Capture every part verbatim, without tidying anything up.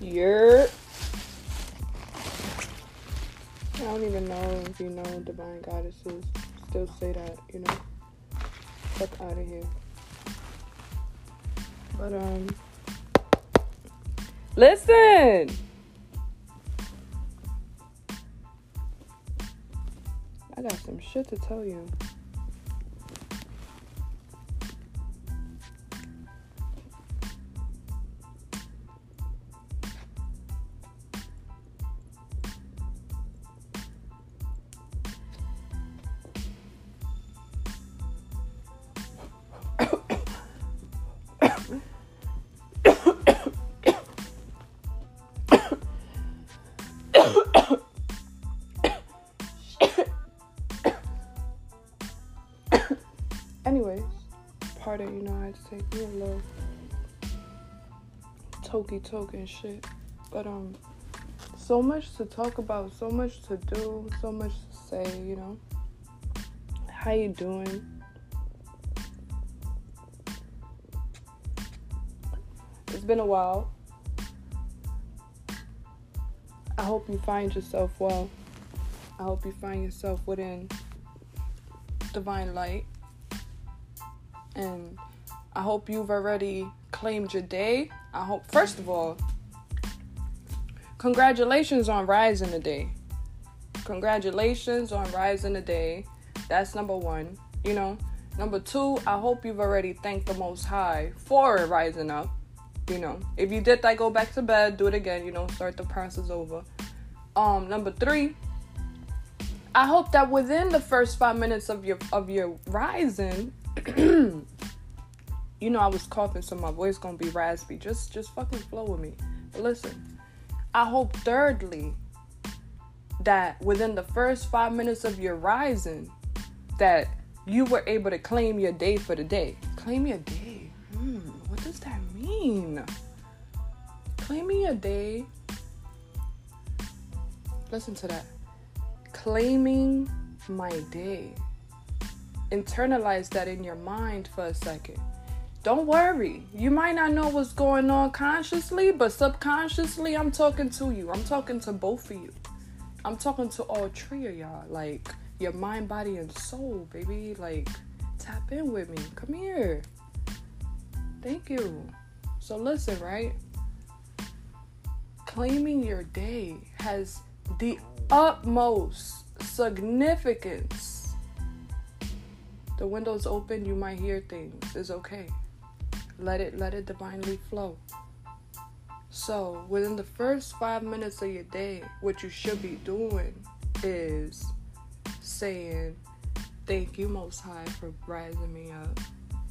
Yeah. I don't even know if you know divine goddesses still say that, you know. Fuck out of here. But, um, listen! I got some shit to tell you. Anyways, pardon, you know, I had to take me a little toky toke and shit. But, um, so much to talk about, so much to do, so much to say, you know. How you doing? It's been a while. I hope you find yourself well. I hope you find yourself within divine light. And I hope you've already claimed your day. I hope, first of all, congratulations on rising today. Congratulations on rising today. That's number one, you know. Number two, I hope you've already thanked the Most High for rising up. You know, if you did that, go back to bed, do it again, you know, start the process over. Um, number three, I hope that within the first five minutes of your of your rising, you know, I was coughing, so my voice gonna be raspy. Just just fucking flow with me. But listen, I hope thirdly that within the first five minutes of your rising, that you were able to claim your day for the day. Claim your day. Hmm, what does that mean? Claiming your day. Listen to that. Claiming my day. Internalize that in your mind for a second. Don't worry. You might not know what's going on consciously, but subconsciously, I'm talking to you. I'm talking to both of you. I'm talking to all three of y'all. Like, your mind, body, and soul, baby. Like, tap in with me. Come here. Thank you. So listen, right? Claiming your day has the utmost significance. The window's open, you might hear things. It's okay. Let it let it divinely flow. So within the first five minutes of your day, what you should be doing is saying, thank you, Most High, for rising me up.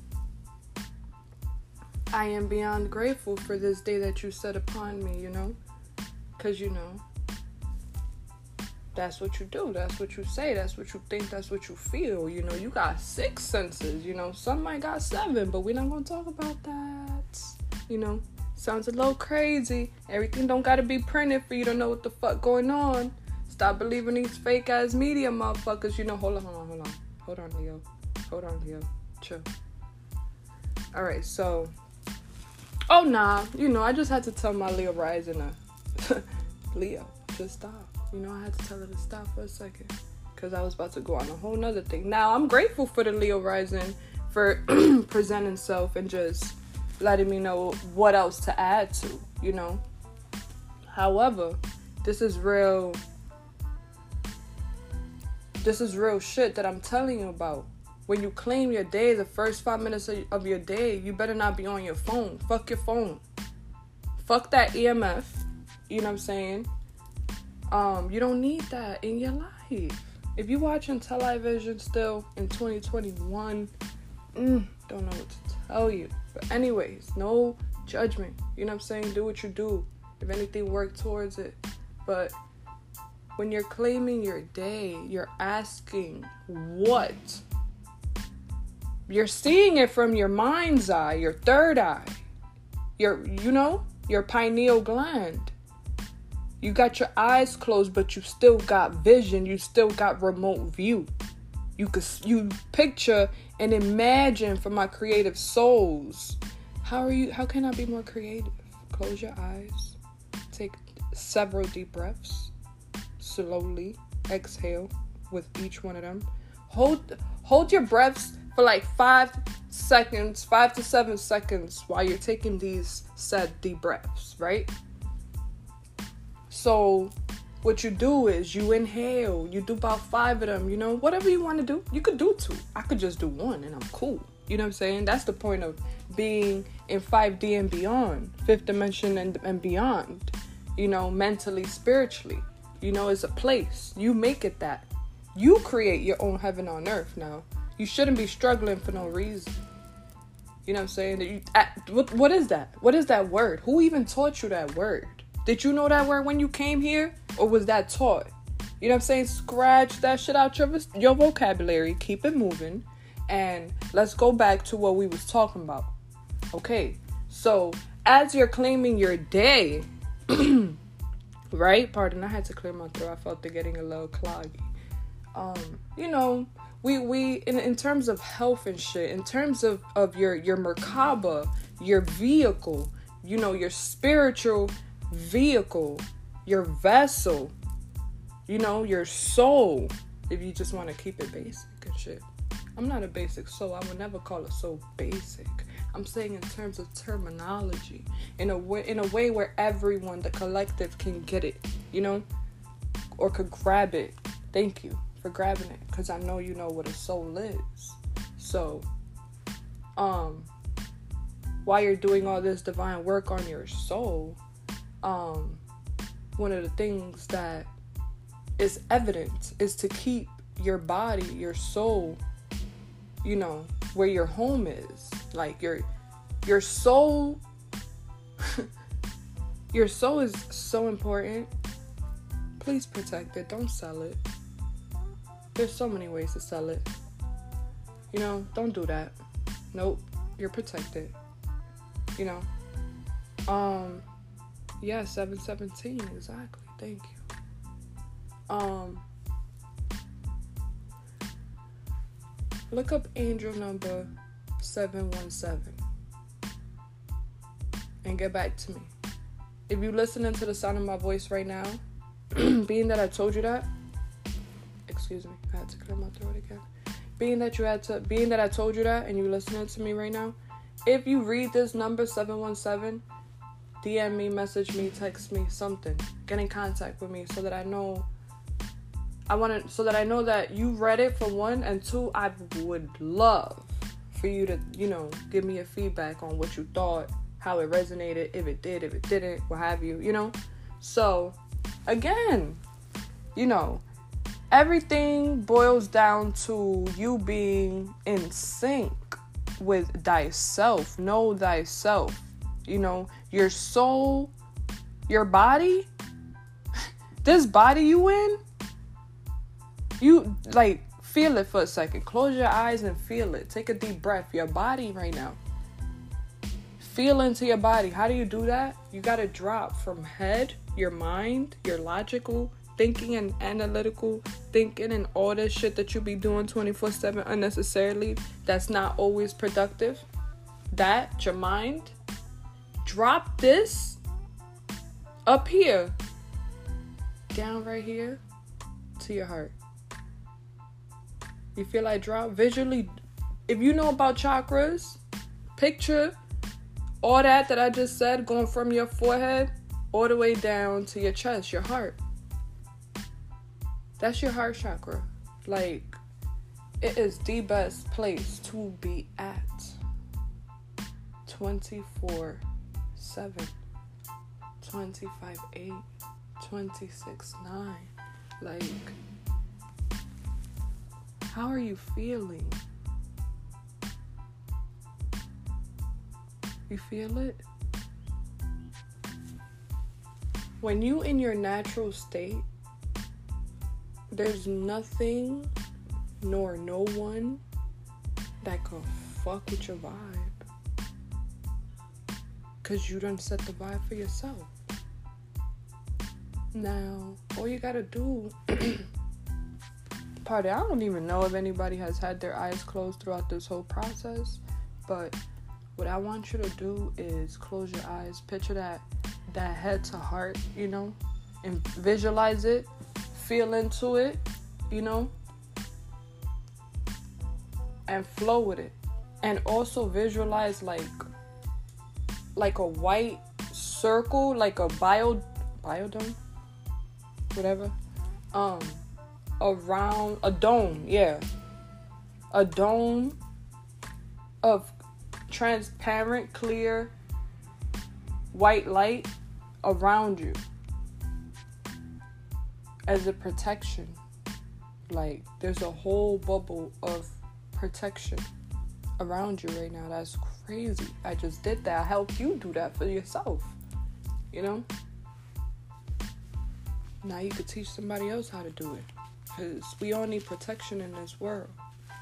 I am beyond grateful for this day that you set upon me, you know? Because, you know, that's what you do. That's what you say. That's what you think. That's what you feel. You know, you got six senses. You know, some might got seven, but we're not going to talk about that. You know, sounds a little crazy. Everything don't got to be printed for you to know what the fuck going on. Stop believing these fake-ass media motherfuckers. You know, hold on, hold on, hold on. Hold on, Leo. Hold on, Leo. Chill. All right, so... Oh, nah. You know, I just had to tell my Leo rising uh, Leo, just stop. You know, I had to tell her to stop for a second. Because I was about to go on a whole nother thing. Now, I'm grateful for the Leo rising for presenting self and just letting me know what else to add to, you know. However, this is real... This is real shit that I'm telling you about. When you claim your day, the first five minutes of, of your day, you better not be on your phone. Fuck your phone. Fuck that E M F. You know what I'm saying? Um, you don't need that in your life. If you're watching television still in twenty twenty-one, mm, don't know what to tell you. But anyways, no judgment. You know what I'm saying? Do what you do. If anything, work towards it. But when you're claiming your day, you're asking what? You're seeing it from your mind's eye, your third eye, your, you know, your pineal gland. You got your eyes closed, but you still got vision. You still got remote view. You could, you picture and imagine for my creative souls. How are you? How can I be more creative? Close your eyes. several deep breaths. Slowly exhale with each one of them. Hold hold your breaths for like five seconds, five to seven seconds while you're taking these said deep breaths, right? So what you do is you inhale, you do about five of them, you know, whatever you want to do. You could do two. I could just do one and I'm cool. You know what I'm saying? That's the point of being in five D and beyond, fifth dimension and, and beyond, you know, mentally, spiritually. You know, it's a place. You make it that. You create your own heaven on earth now. You shouldn't be struggling for no reason. You know what I'm saying? That you, what, what is that? What is that word? Who even taught you that word? Did you know that word when you came here? Or was that taught? You know what I'm saying? Scratch that shit out your, your vocabulary. Keep it moving. And let's go back to what we was talking about. Okay. So, as you're claiming your day, right? Pardon, I had to clear my throat. I felt it getting a little cloggy. Um, you know, we we in, in terms of health and shit, in terms of, of your, your Merkaba, your vehicle, you know, your spiritual vehicle, your vessel, you know, your soul, if you just want to keep it basic and shit. I'm not a basic soul. I would never call a soul basic. I'm saying in terms of terminology, in a way, in a way where everyone, the collective, can get it, you know, or could grab it. Thank you for grabbing it, because I know you know what a soul is. So, um, while you're doing all this divine work on your soul, um, one of the things that is evident is to keep your body, your soul, you know, where your home is. Like your your soul your soul is so important. Please protect it. Don't sell it. There's so many ways to sell it. You know, don't do that. Nope. You're protected. You know. Um yeah, seven seventeen, exactly. Thank you. Um Look up angel number seven one seven and get back to me. If you're listening to the sound of my voice right now, being that I told you that, excuse me, I had to clear my throat again. Being that you had to, being that I told you that and you're listening to me right now, if you read this number seven one seven, D M me, message me, text me, something. Get in contact with me so that I know I want to, so that I know that you read it, for one, and two, I would love for you to, you know, give me a feedback on what you thought, how it resonated, if it did, if it didn't, what have you, you know? So, again, you know, everything boils down to you being in sync with thyself. Know thyself. You know, your soul, your body, this body you in, you, like, feel it for a second. Close your eyes and feel it. Take a deep breath. Your body right now. Feel into your body. How do you do that? You got to drop from head, your mind, your logical thinking and analytical thinking and all this shit that you be doing twenty-four seven unnecessarily that's not always productive. That, your mind. Drop this up here. Down right here to your heart. You feel like drop visually. If you know about chakras, picture all that that I just said going from your forehead all the way down to your chest, your heart. That's your heart chakra. Like, it is the best place to be at. twenty-four seven, twenty-five eight, twenty-six nine. Like, how are you feeling? You feel it? When you in your natural state, there's nothing nor no one that can fuck with your vibe. Cause you done set the vibe for yourself. Now, all you gotta do Pardon, I don't even know if anybody has had their eyes closed throughout this whole process, but what I want you to do is close your eyes, picture that that head to heart, you know, and visualize it, feel into it, you know, and flow with it. And also visualize like like a white circle, like a bio biodome, whatever, um around a dome, yeah, a dome of transparent, clear, white light around you as a protection. Like there's a whole bubble of protection around you right now. That's crazy. I just did that. I helped you do that for yourself, you know. Now you could teach somebody else how to do it, because we all need protection in this world.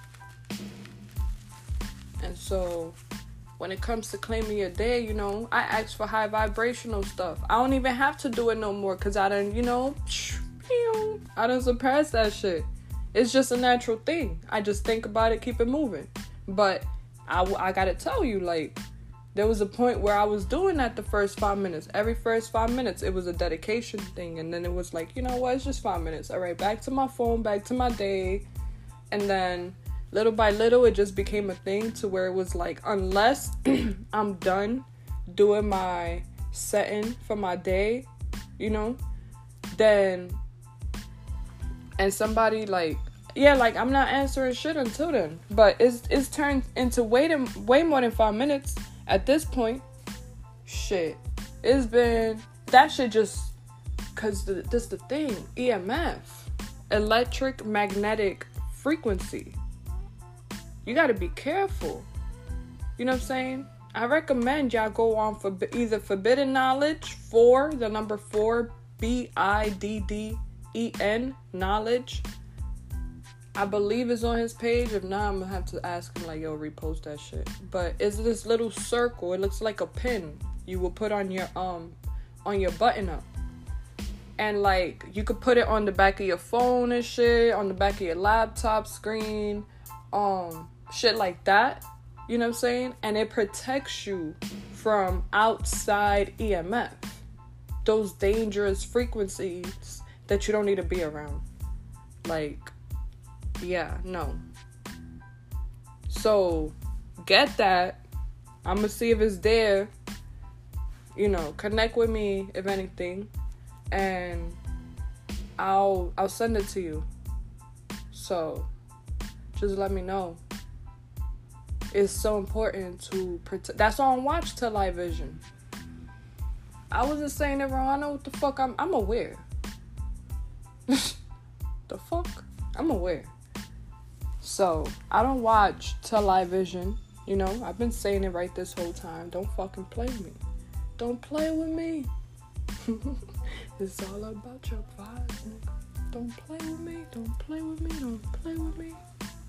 And so when it comes to claiming your day, you know, I ask for high vibrational stuff. I don't even have to do it no more, because I done, you know, I done surpassed that shit. It's just a natural thing. I just think about it, keep it moving. But I, I gotta tell you, like, there was a point where I was doing that the first five minutes. Every first five minutes, it was a dedication thing. And then it was like, you know what, it's just five minutes. All right, back to my phone, back to my day. And then little by little, it just became a thing to where it was like, unless I'm done doing my setting for my day, you know, then, and somebody like, yeah, like I'm not answering shit until then. But it's it's turned into way, to, way more than five minutes at this point. Shit. It's been, that shit just, because the, this the thing, E M F, electric magnetic frequency. You got to be careful. You know what I'm saying? I recommend y'all go on for either Forbidden Knowledge, four, the number four, B I D D E N, knowledge. I believe it's on his page. If not, I'm going to have to ask him, like, yo, repost that shit. But it's this little circle. It looks like a pin you will put on your, um, on your button up. And, like, you could put it on the back of your phone and shit, on the back of your laptop screen, um, shit like that. You know what I'm saying? And it protects you from outside E M F. Those dangerous frequencies that you don't need to be around. Like, yeah, no. So, get that. I'm going to see if it's there. You know, connect with me, if anything. And I'll I'll send it to you. So, just let me know. It's so important to protect. That's on Watch Till I Vision. I wasn't saying it wrong. I know what the fuck I'm I'm aware. The fuck? I'm aware. So, I don't watch television, you know. I've been saying it right this whole time. Don't fucking play with me. Don't play with me. It's all about your vibes, nigga. Don't play with me. Don't play with me. Don't play with me.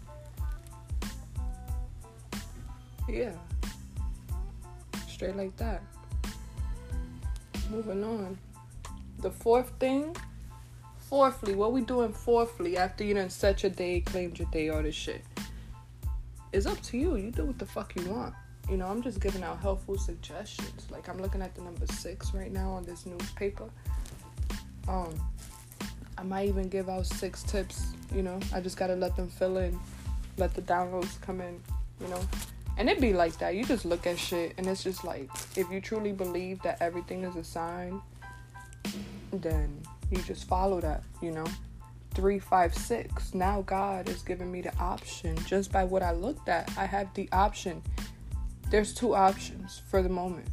Yeah. Straight like that. Moving on. The fourth thing. Fourthly, what we doing fourthly after you done set your day, claimed your day, all this shit? It's up to you. You do what the fuck you want. You know, I'm just giving out helpful suggestions. Like, I'm looking at the number six right now on this newspaper. Um, I might even give out six tips, you know. I just gotta let them fill in. Let the downloads come in, you know. And it be like that. You just look at shit, and it's just like, if you truly believe that everything is a sign, then you just follow that, you know. Three, five, six. Now God is giving me the option. Just by what I looked at, I have the option. There's two options for the moment.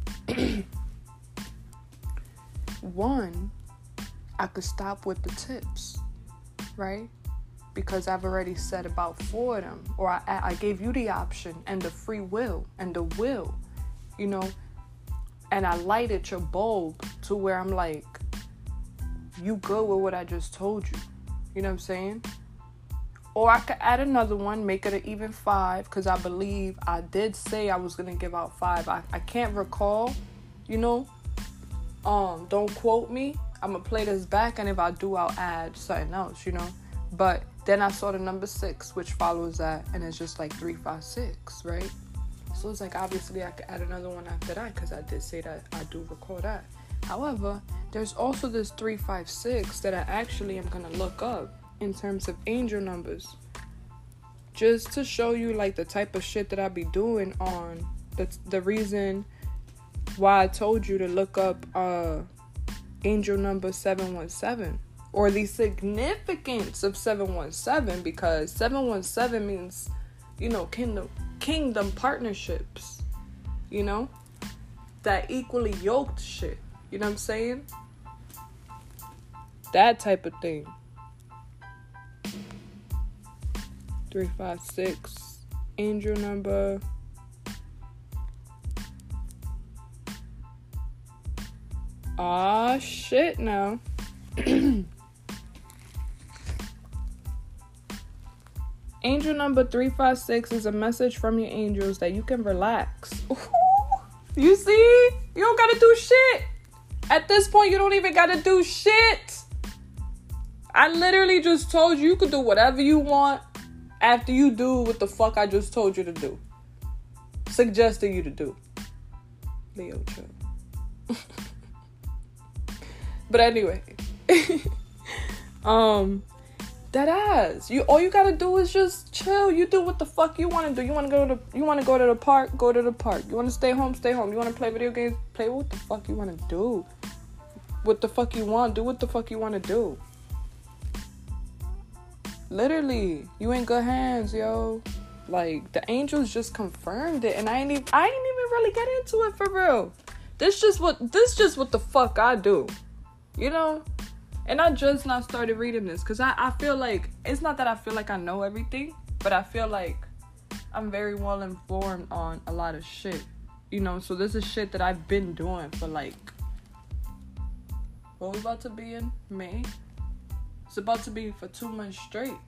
One, I could stop with the tips, right? Because I've already said about four of them. Or I, I gave you the option and the free will and the will, you know. And I lighted your bulb to where I'm like, you good with what I just told you. You know what I'm saying? Or I could add another one, make it an even five, because I believe I did say I was going to give out five. I, I can't recall, you know. Um, don't quote me. I'm going to play this back, and if I do, I'll add something else, you know. But then I saw the number six, which follows that, and it's just like three, five, six, right? So it's like, obviously, I could add another one after that, because I did say that I do recall that. However, there's also this three five six that I actually am gonna look up in terms of angel numbers, just to show you like the type of shit that I be doing on the the reason why I told you to look up uh angel number seven one seven, or the significance of seven one seven, because seven one seven means, you know, kingdom kingdom partnerships, you know, that equally yoked shit, you know what I'm saying? That type of thing. three five six, angel number. Aw, shit now. Angel number three five six is a message from your angels that you can relax. Ooh, you see? You don't gotta do shit. At this point, you don't even gotta do shit. I literally just told you you could do whatever you want after you do what the fuck I just told you to do. Suggested you to do. Leo, chill. But anyway. um... That ass. You all you gotta do is just chill. You do what the fuck you wanna do. You wanna go to you wanna go to the park, go to the park. You wanna stay home, stay home. You wanna play video games, play what the fuck you wanna do. What the fuck you want, do what the fuck you wanna do. Literally, you in good hands, yo. Like the angels just confirmed it, and I ain't even I ain't even really get into it for real. This just what this just what the fuck I do. You know? And I just now started reading this because I, I feel like, it's not that I feel like I know everything, but I feel like I'm very well informed on a lot of shit. You know, so this is shit that I've been doing for like, what we about to be in? May? It's about to be for two months straight.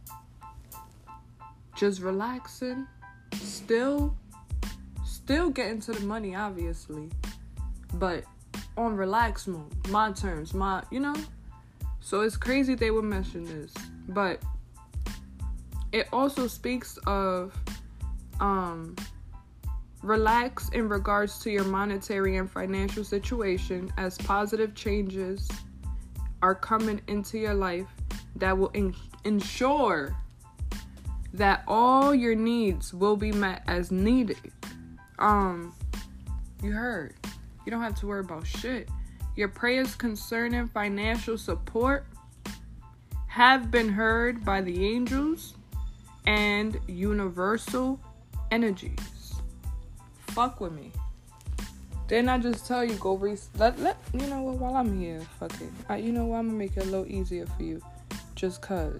Just relaxing. Still, still getting to the money, obviously. But on relax mode. My terms, my, you know? So it's crazy they would mention this, but it also speaks of um, relax in regards to your monetary and financial situation, as positive changes are coming into your life that will in- ensure that all your needs will be met as needed. Um, you heard. You don't have to worry about shit. Your prayers concerning financial support have been heard by the angels and universal energies. Fuck with me. Didn't I just tell you go re- let, let you know what, while I'm here, fuck it. I, you know what, I'm gonna make it a little easier for you. Just cause.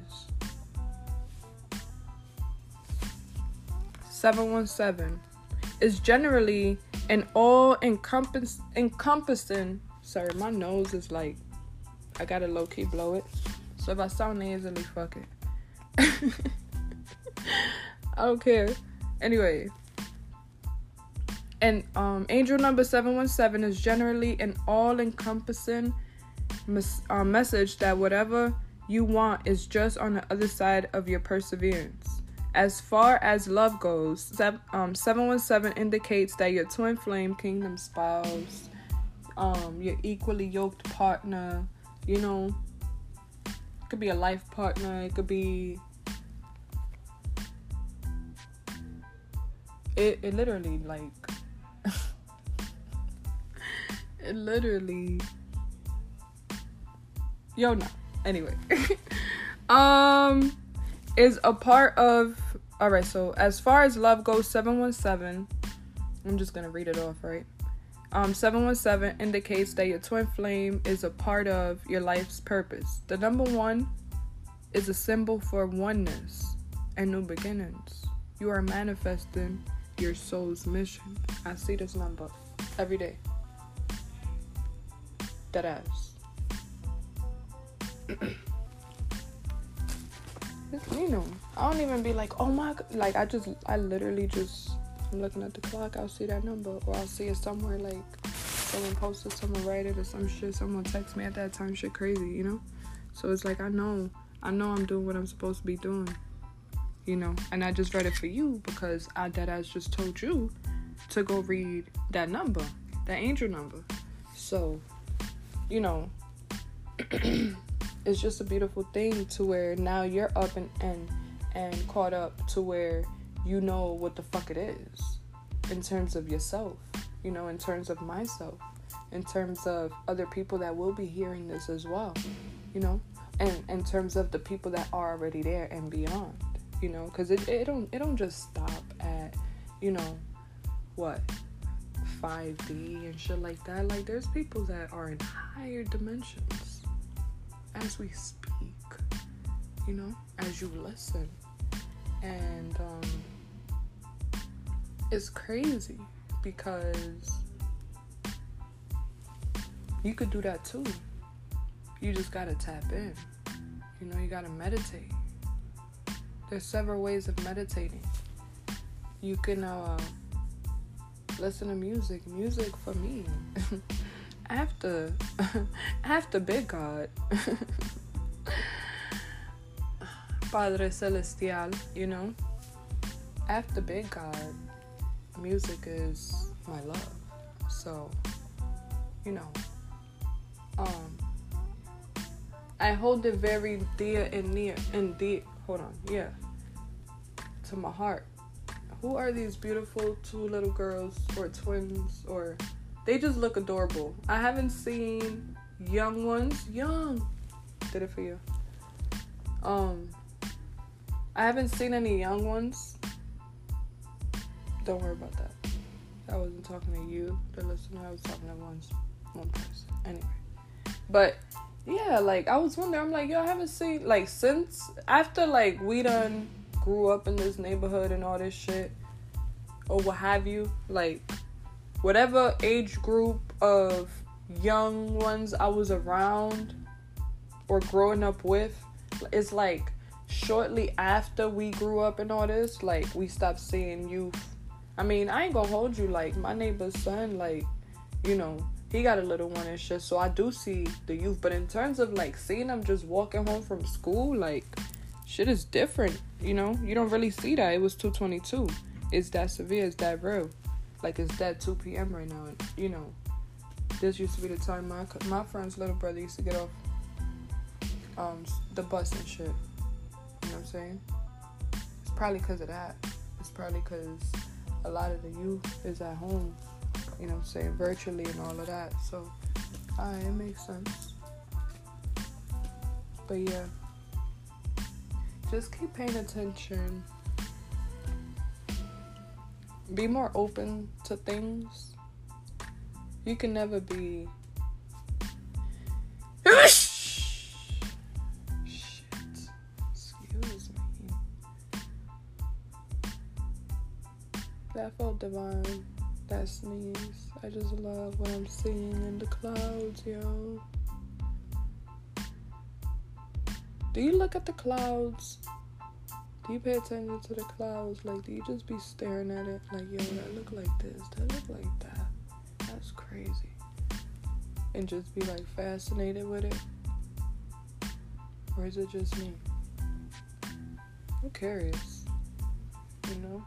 seven one seven is generally an all encompass encompassing Sorry, my nose is like, I gotta low-key blow it. So if I sound nasally, fuck it. I don't care. Anyway. And um, angel number seven one seven is generally an all-encompassing mes- uh, message that whatever you want is just on the other side of your perseverance. As far as love goes, sev- um, seven one seven indicates that your twin flame kingdom spouse, Um, your equally yoked partner, you know, it could be a life partner, it could be, it, it literally, like, it literally, yo, no, anyway, um, is a part of, alright, so, as far as love goes, seven one seven, I'm just gonna read it off, right? Um, seven one seven indicates that your twin flame is a part of your life's purpose. The number one is a symbol for oneness and new beginnings. You are manifesting your soul's mission. I see this number every day. That ass. You know, I don't even be like, oh my God. Like, I just, I literally just, I'm looking at the clock, I'll see that number, or I'll see it somewhere, like someone posted, someone write it, or some shit, someone text me at that time, shit crazy, you know? So it's like, I know, I know I'm doing what I'm supposed to be doing, you know? And I just read it for you because I that I just told you to go read that number, that angel number. So you know, it's just a beautiful thing to where now you're up and, and, and caught up to where you know what the fuck it is in terms of yourself, you know, in terms of myself, in terms of other people that will be hearing this as well, you know, and in terms of the people that are already there and beyond, you know, because it, it don't it don't just stop at, you know, what, five D and shit like that. Like, there's people that are in higher dimensions as we speak, you know, as you listen. And um it's crazy because you could do that too. You just gotta tap in. You know, you gotta meditate. There's several ways of meditating. You can uh, listen to music. Music for me. after, after Big God, Padre Celestial, you know, after Big God, music is my love. So, you know, um, I hold it very dear and near and dear. Hold on, yeah, to my heart. Who are these beautiful two little girls or twins, or they just look adorable? I haven't seen young ones. Young, did it for you. Um, I haven't seen any young ones. Don't worry about that. I wasn't talking to you, the listener. I was talking to one, one person. Anyway. But, yeah, like, I was wondering. I'm like, yo, I haven't seen, like, since, after, like, we done grew up in this neighborhood and all this shit, or what have you, like, whatever age group of young ones I was around or growing up with, it's like, shortly after we grew up and all this, like, we stopped seeing youth. I mean, I ain't gonna hold you, like, my neighbor's son, like, you know, he got a little one and shit, so I do see the youth. But in terms of, like, seeing them just walking home from school, like, shit is different, you know? You don't really see that. It was two twenty-two. It's that severe. It's that real. Like, it's that two p.m. right now. And, you know, this used to be the time my my friend's little brother used to get off um the bus and shit. You know what I'm saying? It's probably because of that. It's probably because a lot of the youth is at home, you know what I'm saying, virtually and all of that. So, alright, it makes sense. But yeah, just keep paying attention. Be more open to things. You can never be... Shit. Excuse me. That felt divine. That sneeze. I just love what I'm seeing in the clouds, yo. Do you look at the clouds? Do you pay attention to the clouds? Like, do you just be staring at it? Like, yo, that look like this. That look like that. That's crazy. And just be, like, fascinated with it? Or is it just me? I'm curious. You know?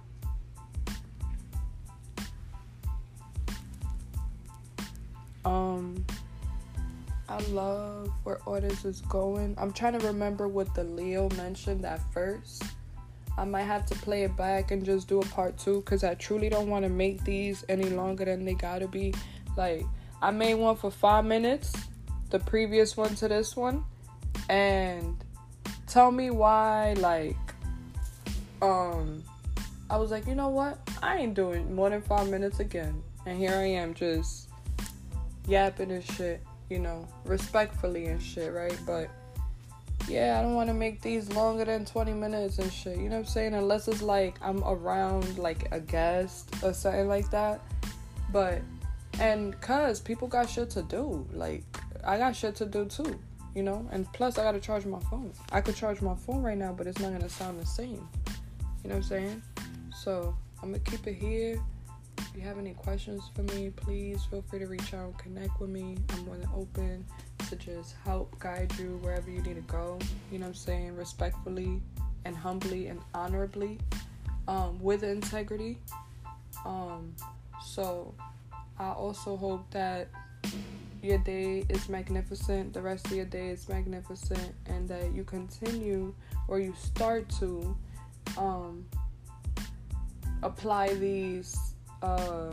Um, I love where all this is going. I'm trying to remember what the Leo mentioned at first. I might have to play it back and just do a part two, because I truly don't want to make these any longer than they gotta be. Like, I made one for five minutes, the previous one to this one, and tell me why, like, um, I was like, you know what? I ain't doing more than five minutes again. And here I am just yapping and shit, you know, respectfully and shit, right? But yeah, I don't want to make these longer than twenty minutes and shit, you know what I'm saying? Unless it's like I'm around like a guest or something like that. But, and cause people got shit to do, like, I got shit to do too, you know? And plus I gotta charge my phone. I could charge my phone right now, but it's not gonna sound the same, you know what I'm saying? So I'm gonna keep it here. If you have any questions for me, please feel free to reach out and connect with me. I'm more than open to just help guide you wherever you need to go, you know what I'm saying, respectfully and humbly and honorably, um, with integrity. Um, so I also hope that, your day is magnificent, the rest of your day is magnificent, and that you continue or you start to um, apply these uh,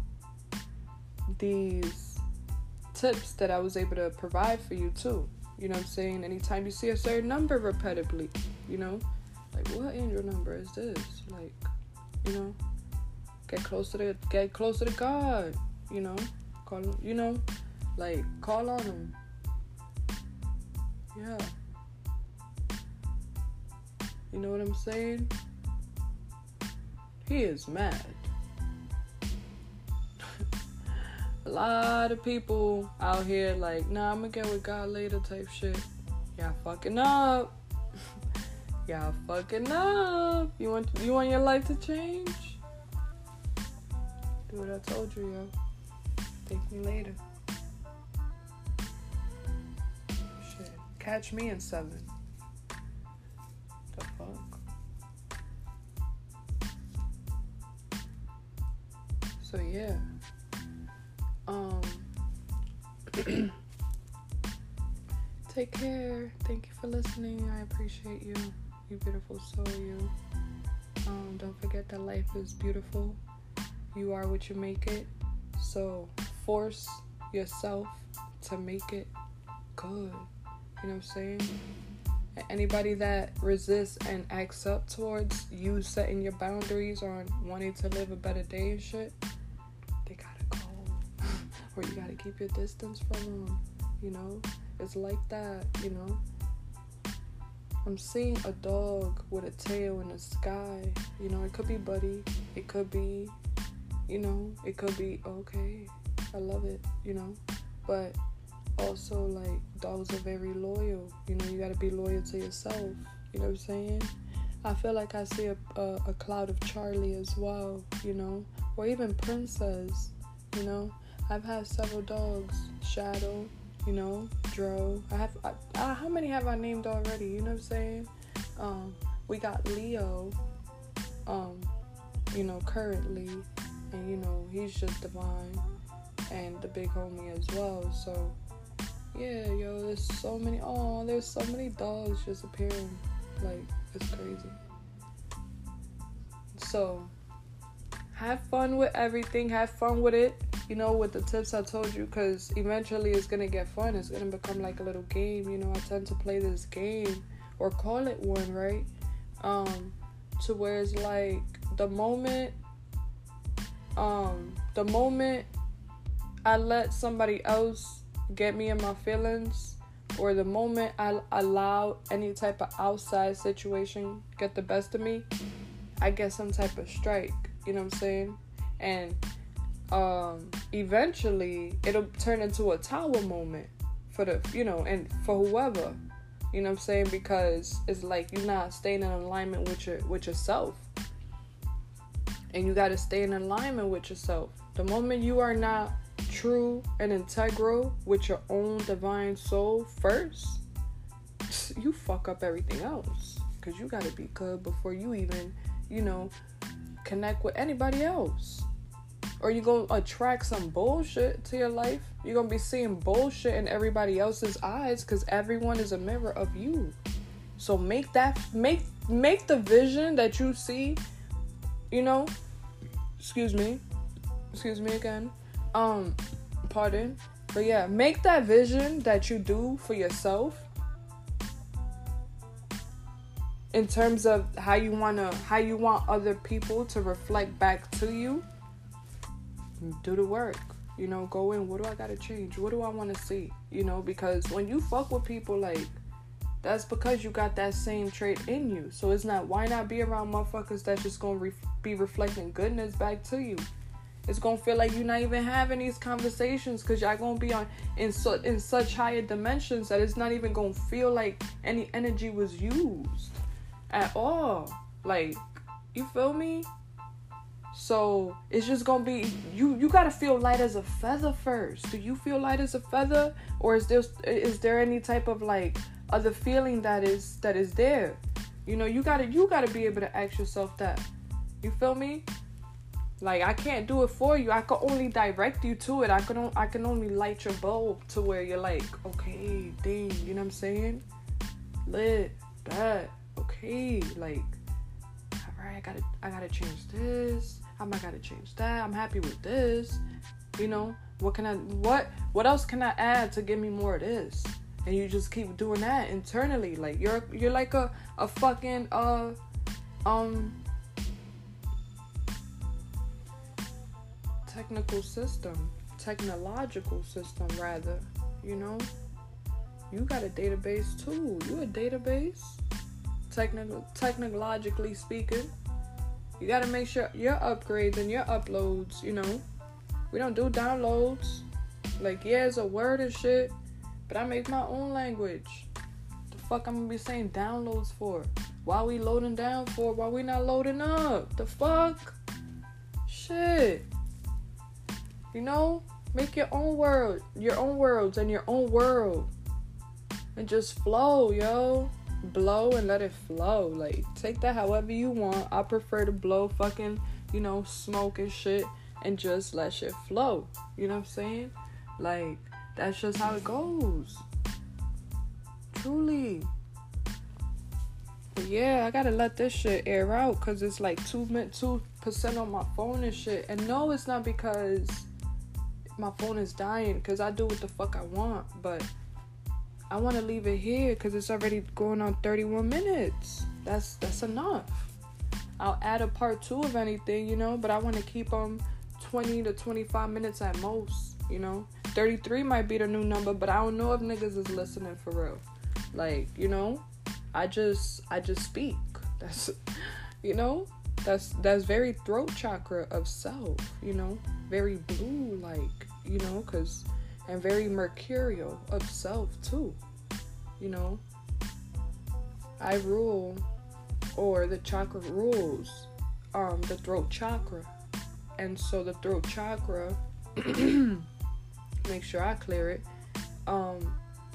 these tips that I was able to provide for you too. You know what I'm saying? Anytime you see a certain number repetitively, you know, like, what angel number is this? Like, you know, get close to the get closer to God. You know, call him, you know, like, call on him. Yeah. You know what I'm saying? He is mad. A lot of people out here like, nah, I'm gonna get with God later type shit. Y'all fucking up. Y'all fucking up. You want you want your life to change? Do what I told you, yo. Thank me later. Shit. Catch me in seven. The fuck? So yeah. Um take care. Thank you for listening. I appreciate you. You beautiful soul, you. Um, don't forget that life is beautiful. You are what you make it. So force yourself to make it good. You know what I'm saying? Anybody that resists and acts up towards you setting your boundaries on wanting to live a better day and shit, they gotta go. Or you gotta keep your distance from them. You know? It's like that, you know? I'm seeing a dog with a tail in the sky. You know, it could be Buddy. It could be, you know, it could be, okay, I love it, you know? But also, like, dogs are very loyal. You know, you gotta be loyal to yourself. You know what I'm saying? I feel like I see a, a, a cloud of Charlie as well, you know? Or even Princess, you know? I've had several dogs. Shadow, you know, Dro. I have, I, I, how many have I named already? You know what I'm saying? Um, we got Leo, um, you know, currently, and, you know, he's just divine, and the big homie as well. So, yeah, yo, there's so many, oh, there's so many dogs just appearing, like, it's crazy. So, have fun with everything, have fun with it. You know, with the tips I told you, because eventually it's going to get fun. It's going to become like a little game. You know, I tend to play this game, or call it one, right? Um, to where it's like the moment, um, the moment I let somebody else get me in my feelings, or the moment I allow any type of outside situation get the best of me, I get some type of strike. You know what I'm saying? And um eventually it'll turn into a tower moment for the, you know, and for whoever, you know what I'm saying, because it's like you're not staying in alignment with your with yourself, and you got to stay in alignment with yourself. The moment you are not true and integral with your own divine soul first, you fuck up everything else, because you got to be good before you even, you know, connect with anybody else. Or you're going to attract some bullshit to your life. You're going to be seeing bullshit in everybody else's eyes, because everyone is a mirror of you. So make that, make, make the vision that you see, you know, excuse me, excuse me again, um, pardon. But yeah, make that vision that you do for yourself in terms of how you want to, how you want other people to reflect back to you. Do the work, you know, go in. What do I gotta change? What do I want to see? You know, because when you fuck with people, like, that's because you got that same trait in you. So it's not, why not be around motherfuckers that's just gonna re- be reflecting goodness back to you? It's gonna feel like you're not even having these conversations, because y'all gonna be on in so in such higher dimensions that it's not even gonna feel like any energy was used at all. Like, you feel me? So it's just gonna be, you you gotta feel light as a feather first. Do you feel light as a feather, or is there is there any type of like other feeling that is that is there? You know, you gotta you gotta be able to ask yourself that. You feel me? Like, I can't do it for you. I can only direct you to it. I can, on, I can only light your bulb to where you're like, okay, dang, you know what I'm saying? Lit, that, okay, like, all right, I gotta, I gotta change this. I might gotta change that. I'm happy with this. You know, what can I, what, what else can I add to give me more of this? And you just keep doing that internally. Like, you're, you're like a, a fucking, uh, um, technical system, technological system rather, you know. You got a database too. You a database, technical, technologically speaking. You got to make sure your upgrades and your uploads, you know. We don't do downloads. Like, yeah, it's a word and shit, but I make my own language. The fuck I'm gonna be saying downloads for? Why we loading down for? Why we not loading up? The fuck? Shit. You know, make your own world, your own worlds and your own world. And just flow, yo. Blow and let it flow. Like, take that however you want. I prefer to blow fucking, you know, smoke and shit and just let shit flow. You know what I'm saying? Like, that's just how it goes. Truly. But yeah, I gotta let this shit air out because it's like two percent on my phone and shit. And no, it's not because my phone is dying, because I do what the fuck I want, but I want to leave it here because it's already going on thirty-one minutes. That's that's enough. I'll add a part two of anything, you know, but I want to keep them twenty to twenty-five minutes at most, you know. thirty-three might be the new number, but I don't know if niggas is listening for real. Like, you know, I just I just speak. That's, you know, that's that's very throat chakra of self, you know, very blue like, you know, cause and very mercurial of self too, you know. I rule, or the chakra rules, um, the throat chakra, and so the throat chakra, make sure I clear it, um,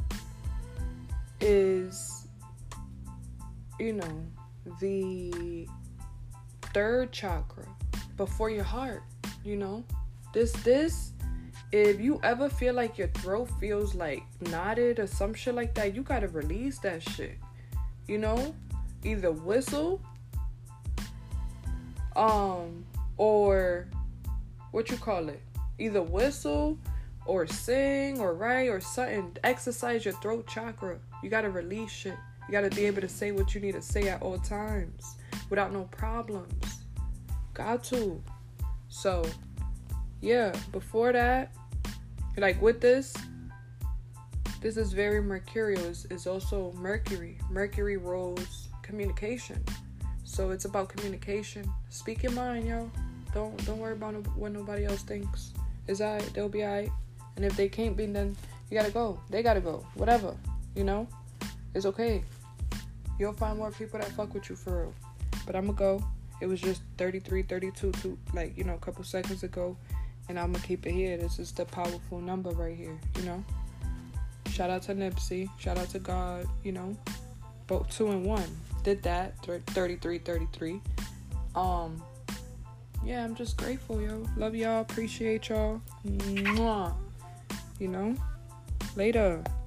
is, you know, the third chakra before your heart, you know. This, this, if you ever feel like your throat feels like knotted or some shit like that, you gotta release that shit, you know. Either whistle, um, or what you call it, either whistle or sing or write or something. Exercise your throat chakra. You gotta release shit. You gotta be able to say what you need to say at all times without no problems. Got to. So, yeah, before that, like with this, this is very mercurial. It's, it's also Mercury. Mercury rules communication. So it's about communication. Speak your mind, yo. Don't don't worry about what nobody else thinks. It's alright. They'll be alright. And if they can't be, then you gotta go. They gotta go. Whatever. You know? It's okay. You'll find more people that fuck with you for real. But I'ma go. It was just thirty-three, thirty-two, to, like, you know, a couple seconds ago. And I'm gonna keep it here. This is the powerful number right here, you know? Shout out to Nipsey. Shout out to God, you know? Both two and one. Did that. thirty-three, thirty-three. Um, yeah, I'm just grateful, yo. Love y'all. Appreciate y'all. Mwah. You know? Later.